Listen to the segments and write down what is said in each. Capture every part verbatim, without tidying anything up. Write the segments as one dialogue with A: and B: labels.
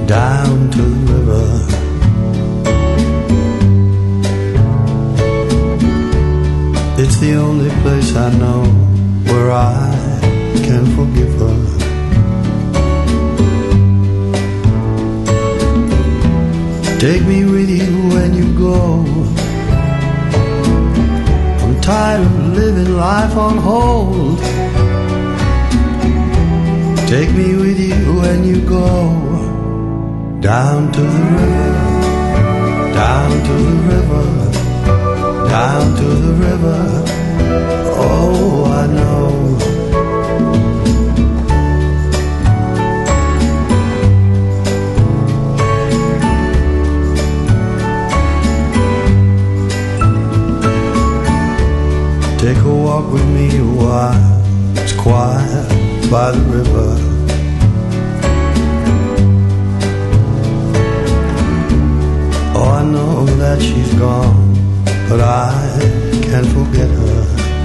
A: down to the river. It's the only place I know where I can forgive her. Take me with you when you go. I'm tired of living life on hold. Take me with you when you go. Down to the river, down to the river, down to the river. Oh, I know. Take a walk with me a while. It's quiet by the river. Oh, I know that she's gone, but I can't forget her.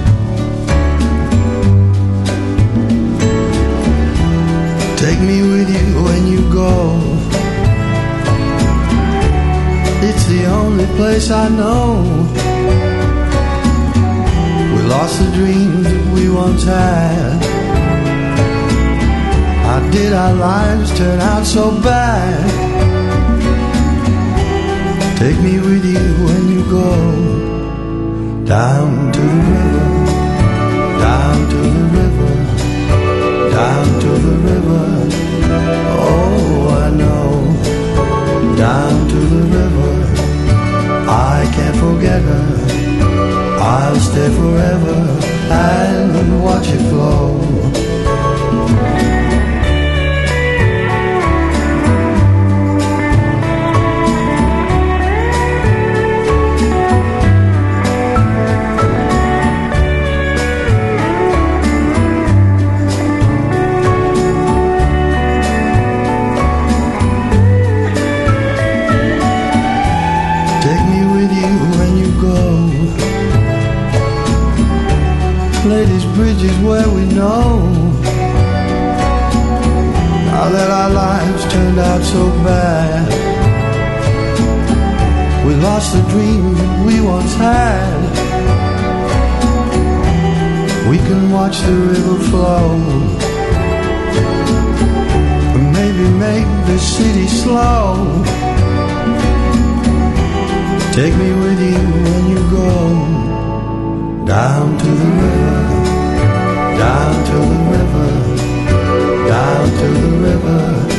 A: Take me with you when you go. It's the only place I know. We lost the dreams that we once had. How did our lives turn out so bad? Take me with you when you go. Down to the river, down to the river, down to the river. Oh, I know. Down to the river, I can't forget her. I'll stay forever and watch it flow. Ladies, bridges where we know. Now that our lives turned out so bad, we lost the dreams that we once had. We can watch the river flow, and maybe make the city slow. Take me with you when you go. Down to the river, down to the river, down to the river.